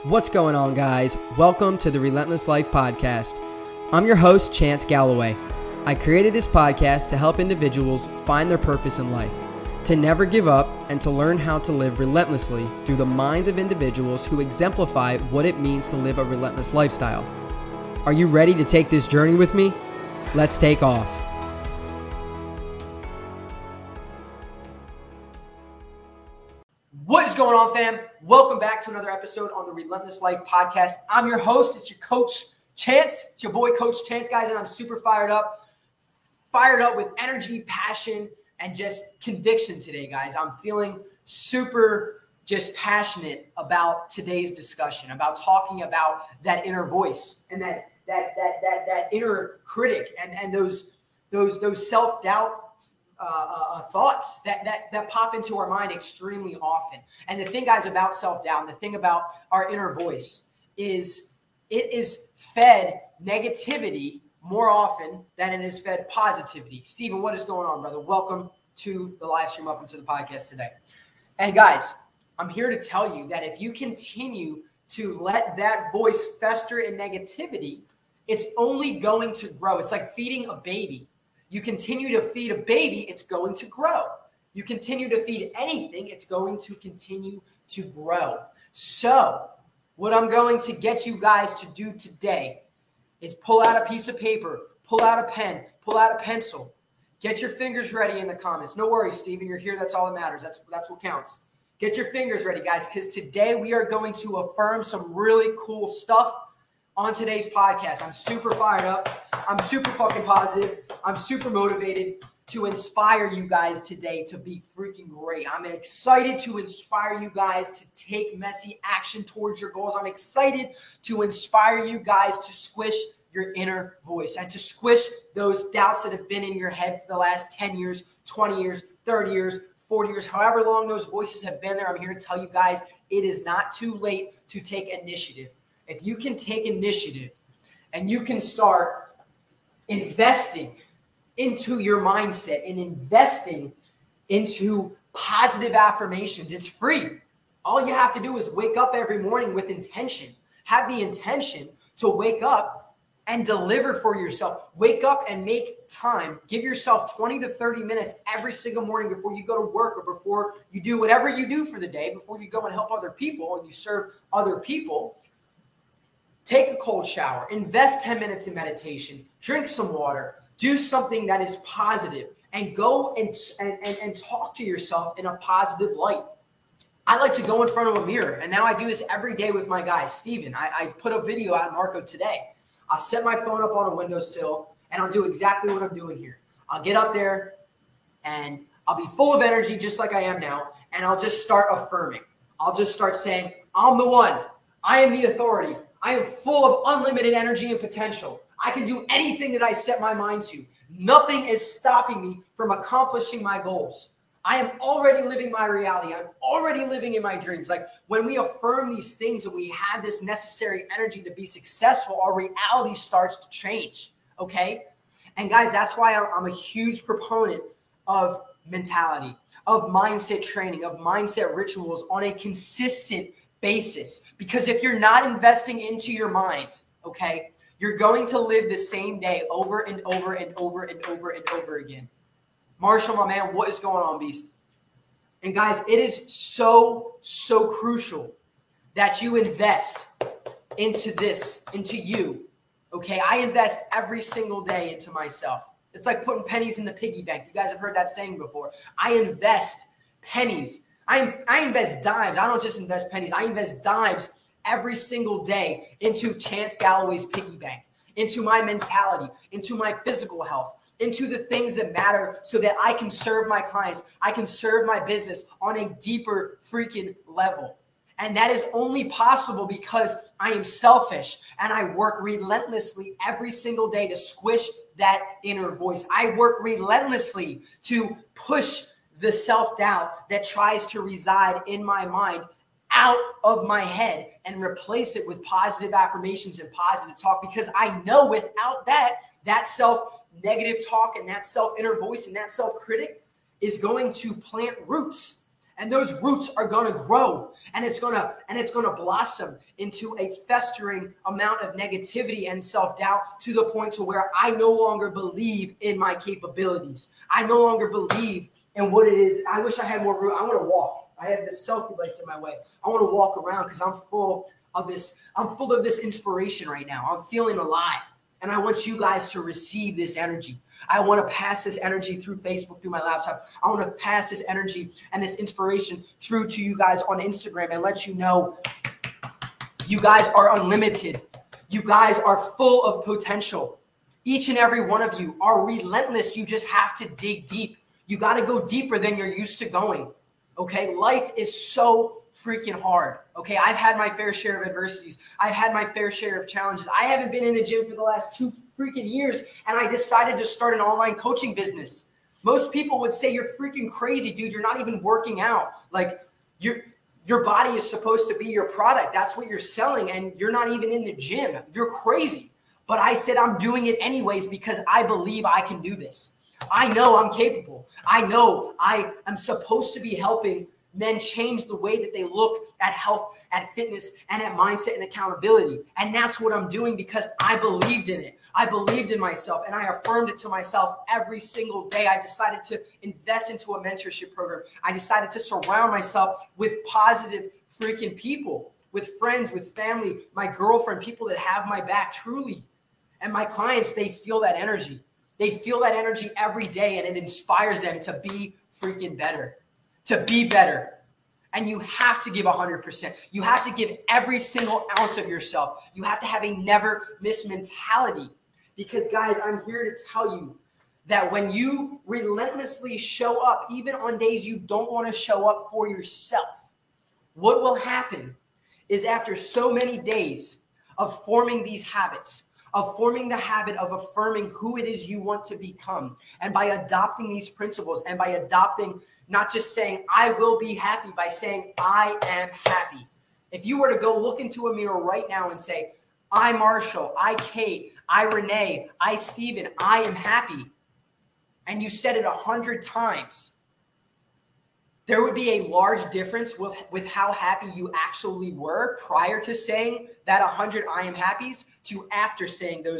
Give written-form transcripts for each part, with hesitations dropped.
What's going on, guys? Welcome to the Relentless Life Podcast. I'm your host, Chance Galloway. I created this podcast to help individuals find their purpose in life, to never give up, and to learn how to live relentlessly through the minds of individuals who exemplify what it means to live a relentless lifestyle. Are you ready to take this journey with me? Let's take off. What is going on, fam? Welcome back to another episode on the Relentless Life Podcast. I'm your host. It's your coach, Chance. It's your boy, Coach Chance, guys, and I'm super fired up with energy, passion, and just conviction today, guys. I'm feeling super just passionate about today's discussion, about talking about that inner voice and that inner critic and those self-doubt thoughts that pop into our mind extremely often. And the thing, guys, about self-doubt and the thing about our inner voice is it is fed negativity more often than it is fed positivity. Stephen, what is going on, brother? Welcome to the live stream, up into the podcast today. And guys, I'm here to tell you that if you continue to let that voice fester in negativity, it's only going to grow. It's like feeding a baby. You continue to feed a baby, it's going to grow. You continue to feed anything, it's going to continue to grow. So what I'm going to get you guys to do today is pull out a piece of paper, pull out a pen, pull out a pencil. Get your fingers ready in the comments. No worries, Stephen, you're here. That's all that matters. That's what counts. Get your fingers ready, guys, because today we are going to affirm some really cool stuff on today's podcast. I'm super fired up. I'm super fucking positive. I'm super motivated to inspire you guys today to be freaking great. I'm excited to inspire you guys to take messy action towards your goals. I'm excited to inspire you guys to squish your inner voice and to squish those doubts that have been in your head for the last 10 years, 20 years, 30 years, 40 years, however long those voices have been there. I'm here to tell you guys it is not too late to take initiative. If you can take initiative and you can start investing into your mindset and investing into positive affirmations, it's free. All you have to do is wake up every morning with intention. Have the intention to wake up and deliver for yourself. Wake up and make time. Give yourself 20 to 30 minutes every single morning before you go to work or before you do whatever you do for the day, before you go and help other people and you serve other people. Take a cold shower, invest 10 minutes in meditation, drink some water, do something that is positive, and go and talk to yourself in a positive light. I like to go in front of a mirror, and now I do this every day with my guy, Steven. I put a video out, Marco, today. I'll set my phone up on a windowsill, and I'll do exactly what I'm doing here. I'll get up there, and I'll be full of energy just like I am now, and I'll just start affirming. I'll just start saying, I'm the one. I am the authority. I am full of unlimited energy and potential. I can do anything that I set my mind to. Nothing is stopping me from accomplishing my goals. I am already living my reality. I'm already living in my dreams. Like when we affirm these things and we have this necessary energy to be successful, our reality starts to change, okay? And guys, that's why I'm a huge proponent of mentality, of mindset training, of mindset rituals on a consistent basis. Because if you're not investing into your mind, okay, you're going to live the same day over and over and over and over and over again. Marshall, my man, what is going on, beast? And guys, it is so crucial that you invest into this, into you, okay? I invest every single day into myself. It's like putting pennies in the piggy bank. You guys have heard that saying before. I invest pennies. I invest dimes. I don't just invest pennies. I invest dimes every single day into Chance Galloway's piggy bank, into my mentality, into my physical health, into the things that matter so that I can serve my clients. I can serve my business on a deeper freaking level. And that is only possible because I am selfish and I work relentlessly every single day to squish that inner voice. I work relentlessly to push the self-doubt that tries to reside in my mind out of my head and replace it with positive affirmations and positive talk, because I know without that self-negative talk and that self-inner voice and that self-critic is going to plant roots And those roots are going to grow, and it's going to blossom into a festering amount of negativity and self-doubt to the point to where I no longer believe in my capabilities. I no longer believe in what it is. I wish I had more room. I want to walk. I have this selfie lights in my way. I want to walk around because I'm full of this. I'm full of this inspiration right now. I'm feeling alive, and I want you guys to receive this energy. I want to pass this energy through Facebook, through my laptop. I want to pass this energy and this inspiration through to you guys on Instagram and let you know you guys are unlimited. You guys are full of potential. Each and every one of you are relentless. You just have to dig deep. You got to go deeper than you're used to going. Okay? Life is so freaking hard. Okay, I've had my fair share of adversities. I've had my fair share of challenges. I haven't been in the gym for the last 2 freaking years, and I decided to start an online coaching business. Most people would say you're freaking crazy, dude. You're not even working out. Like your body is supposed to be your product. That's what you're selling, and you're not even in the gym. You're crazy. But I said I'm doing it anyways because I believe I can do this. I know I'm capable. I know I am supposed to be helping men change the way that they look at health, at fitness, and at mindset and accountability. And that's what I'm doing because I believed in it. I believed in myself, and I affirmed it to myself every single day. I decided to invest into a mentorship program. I decided to surround myself with positive freaking people, with friends, with family, my girlfriend, people that have my back truly. And my clients, they feel that energy. They feel that energy every day, and it inspires them to be freaking better. To be better. And you have to give 100%. You have to give every single ounce of yourself. You have to have a never miss mentality. Because guys, I'm here to tell you that when you relentlessly show up, even on days you don't want to show up for yourself, what will happen is after so many days of forming these habits, of forming the habit of affirming who it is you want to become, and by adopting these principles and by adopting not just saying, I will be happy, by saying, I am happy. If you were to go look into a mirror right now and say, I, Marshall, I, Kate, I, Renee, I, Steven, I am happy, and you said it 100 times, there would be a large difference with how happy you actually were prior to saying that 100 I am happies to after saying those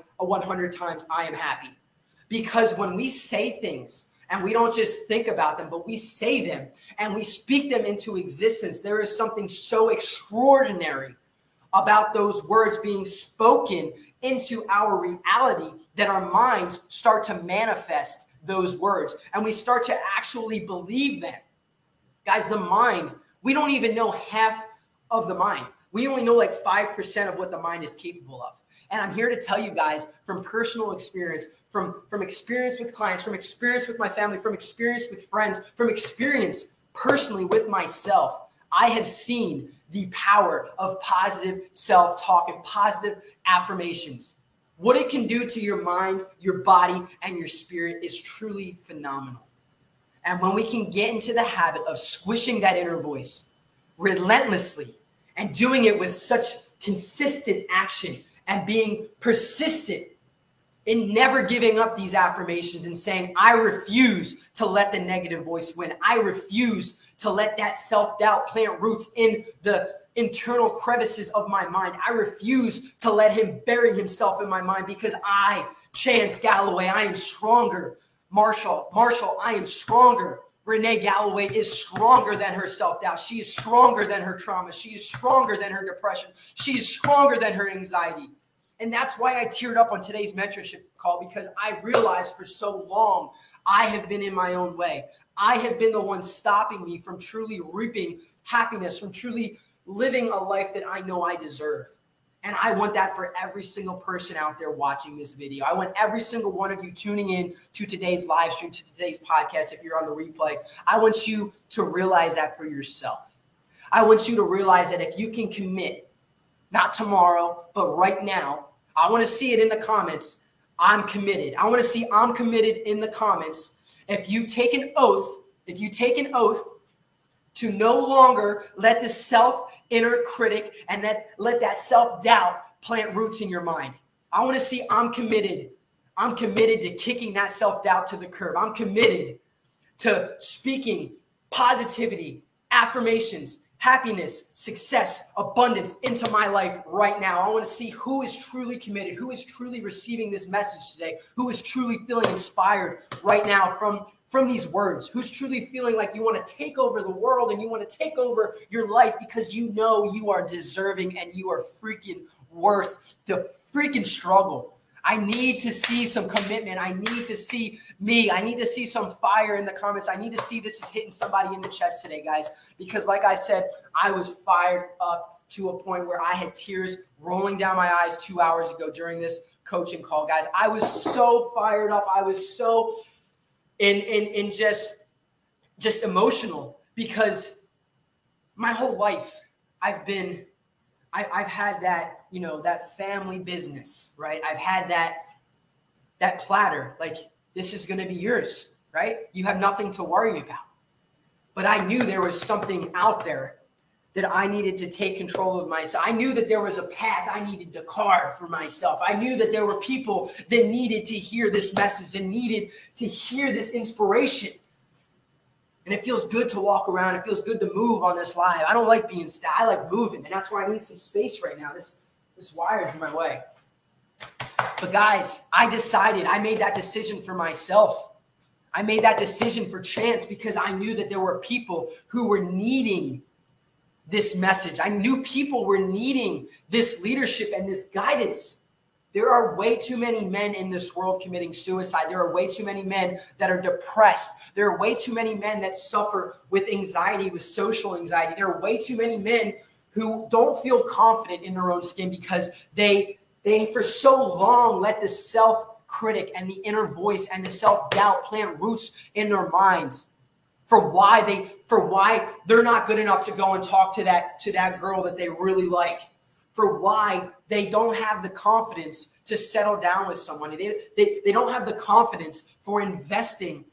100 times I am happy. Because when we say things, and we don't just think about them, but we say them and we speak them into existence, there is something so extraordinary about those words being spoken into our reality that our minds start to manifest those words and we start to actually believe them. Guys, the mind, we don't even know half of the mind. We only know like 5% of what the mind is capable of. And I'm here to tell you guys from personal experience, from experience with clients, from experience with my family, from experience with friends, from experience personally with myself, I have seen the power of positive self-talk and positive affirmations. What it can do to your mind, your body, and your spirit is truly phenomenal. And when we can get into the habit of squishing that inner voice relentlessly and doing it with such consistent action, and being persistent in never giving up these affirmations and saying, I refuse to let the negative voice win. I refuse to let that self-doubt plant roots in the internal crevices of my mind. I refuse to let him bury himself in my mind because I, Chance Galloway, I am stronger. Marshall, I am stronger. Renee Galloway is stronger than her self-doubt. She is stronger than her trauma. She is stronger than her depression. She is stronger than her anxiety. And that's why I teared up on today's mentorship call, because I realized for so long I have been in my own way. I have been the one stopping me from truly reaping happiness, from truly living a life that I know I deserve. And I want that for every single person out there watching this video. I want every single one of you tuning in to today's live stream, to today's podcast, if you're on the replay. I want you to realize that for yourself. I want you to realize that if you can commit, not tomorrow, but right now, I want to see it in the comments. I'm committed. I want to see I'm committed in the comments. If you take an oath to no longer let the inner critic and let that self-doubt plant roots in your mind. I want to see I'm committed. I'm committed to kicking that self-doubt to the curb. I'm committed to speaking positivity, affirmations, happiness, success, abundance into my life right now. I want to see who is truly committed, who is truly receiving this message today, who is truly feeling inspired right now from these words, who's truly feeling like you want to take over the world and you want to take over your life because you know you are deserving and you are freaking worth the freaking struggle. I need to see some commitment. I need to see me. I need to see some fire in the comments. I need to see this is hitting somebody in the chest today, guys, because like I said, I was fired up to a point where I had tears rolling down my eyes 2 hours ago during this coaching call, guys. I was so fired up. I was so in just emotional because my whole life I've had that, you know, that family business, right? I've had that platter, like this is going to be yours, right? You have nothing to worry about. But I knew there was something out there that I needed to take control of myself. I knew that there was a path I needed to carve for myself. I knew that there were people that needed to hear this message and needed to hear this inspiration. And it feels good to walk around. It feels good to move on this live. I don't like being still. I like moving. And that's why I need some space right now. This wire is in my way. But guys, I made that decision for myself. I made that decision for Chance because I knew that there were people who were needing this message. I knew people were needing this leadership and this guidance. There are way too many men in this world committing suicide. There are way too many men that are depressed. There are way too many men that suffer with anxiety, with social anxiety. There are way too many men who don't feel confident in their own skin because they for so long let the self-critic and the inner voice and the self-doubt plant roots in their minds for why they're not good enough to go and talk to that girl that they really like, for why they don't have the confidence to settle down with someone. They don't have the confidence for investing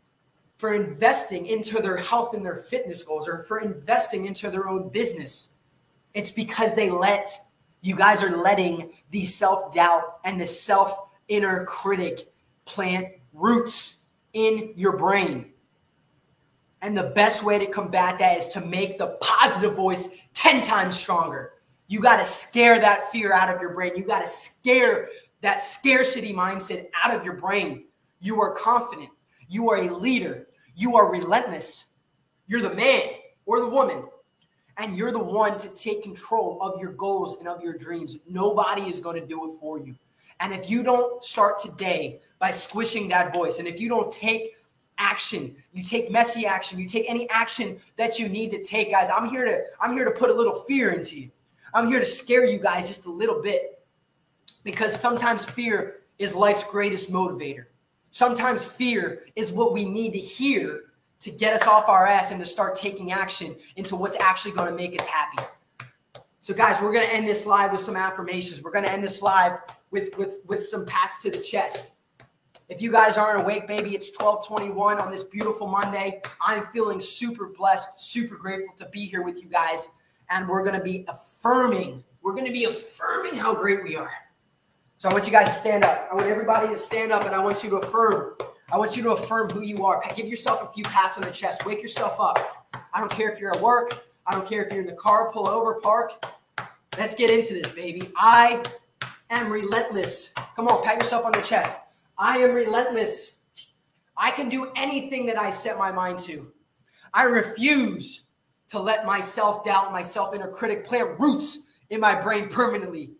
into their health and their fitness goals, or for investing into their own business. It's because you guys are letting the self-doubt and the self-inner critic plant roots in your brain. And the best way to combat that is to make the positive voice 10 times stronger. You got to scare that fear out of your brain. You got to scare that scarcity mindset out of your brain. You are confident. You are a leader. You are relentless. You're the man or the woman. And you're the one to take control of your goals and of your dreams. Nobody is going to do it for you. And if you don't start today by squishing that voice, and if you don't take action, you take messy action, you take any action that you need to take, guys, I'm here to put a little fear into you. I'm here to scare you guys just a little bit, because sometimes fear is life's greatest motivator. Sometimes fear is what we need to hear to get us off our ass and to start taking action into what's actually going to make us happy. So guys, we're going to end this live with some affirmations. We're going to end this live with some pats to the chest. If you guys aren't awake, baby, it's 12:21 on this beautiful Monday. I'm feeling super blessed, super grateful to be here with you guys. And we're going to be affirming. We're going to be affirming how great we are. So I want you guys to stand up. I want everybody to stand up, and I want you to affirm. I want you to affirm who you are. Give yourself a few pats on the chest. Wake yourself up. I don't care if you're at work. I don't care if you're in the car, pull over, park. Let's get into this, baby. I am relentless. Come on, pat yourself on the chest. I am relentless. I can do anything that I set my mind to. I refuse to let my self-doubt, my self-inner critic plant roots in my brain permanently.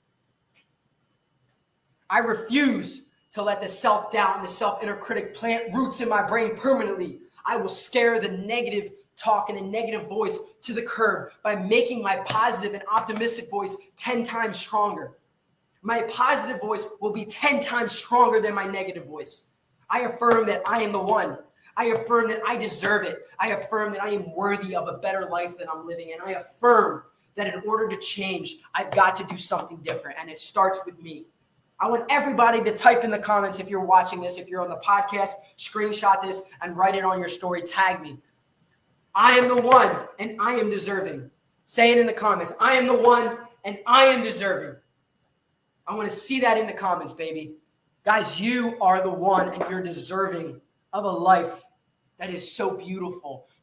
I refuse to let the self-doubt and the self-inner critic plant roots in my brain permanently. I will scare the negative talk and the negative voice to the curb by making my positive and optimistic voice 10 times stronger. My positive voice will be 10 times stronger than my negative voice. I affirm that I am the one. I affirm that I deserve it. I affirm that I am worthy of a better life than I'm living. And I affirm that in order to change, I've got to do something different. And it starts with me. I want everybody to type in the comments if you're watching this, if you're on the podcast, screenshot this and write it on your story. Tag me. I am the one and I am deserving. Say it in the comments. I am the one and I am deserving. I want to see that in the comments, baby. Guys, you are the one and you're deserving of a life that is so beautiful,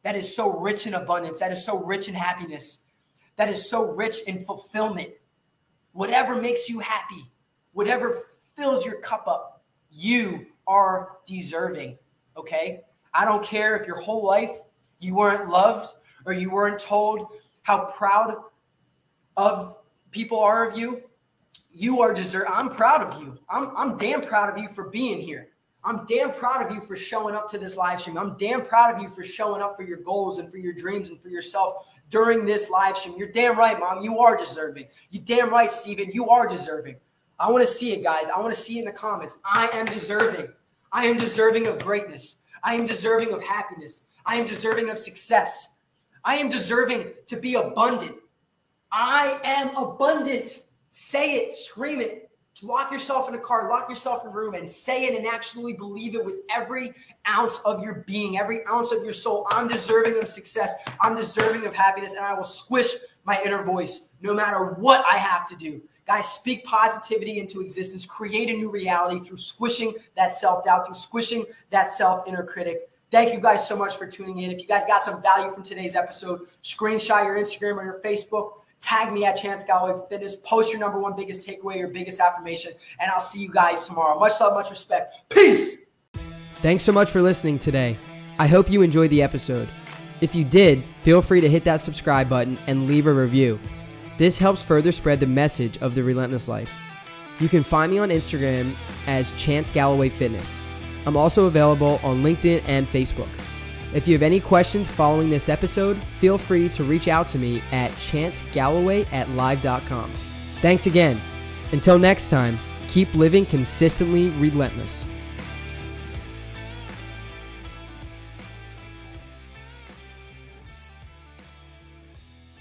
that is so rich in abundance, that is so rich in happiness, that is so rich in fulfillment. Whatever makes you happy, whatever fills your cup up, you are deserving, okay? I don't care if your whole life you weren't loved or you weren't told how proud of people are of you. You are deserving. I'm proud of you. I'm damn proud of you for being here. I'm damn proud of you for showing up to this live stream. I'm damn proud of you for showing up for your goals and for your dreams and for yourself during this live stream. You're damn right, Mom. You are deserving. You're damn right, Steven. You are deserving. I want to see it, guys. I want to see it in the comments. I am deserving. I am deserving of greatness. I am deserving of happiness. I am deserving of success. I am deserving to be abundant. I am abundant. Say it, scream it. Lock yourself in a car, lock yourself in a room, and say it and actually believe it with every ounce of your being, every ounce of your soul. I'm deserving of success. I'm deserving of happiness, and I will squish my inner voice no matter what I have to do. Guys, speak positivity into existence. Create a new reality through squishing that self-doubt, through squishing that self-inner critic. Thank you guys so much for tuning in. If you guys got some value from today's episode, screenshot your Instagram or your Facebook. Tag me at Chance Galloway Fitness. Post your number one biggest takeaway, your biggest affirmation, and I'll see you guys tomorrow. Much love, much respect. Peace. Thanks so much for listening today. I hope you enjoyed the episode. If you did, feel free to hit that subscribe button and leave a review. This helps further spread the message of the Relentless Life. You can find me on Instagram as Chance Galloway Fitness. I'm also available on LinkedIn and Facebook. If you have any questions following this episode, feel free to reach out to me at chancegalloway@live.com. Thanks again. Until next time, keep living consistently relentless.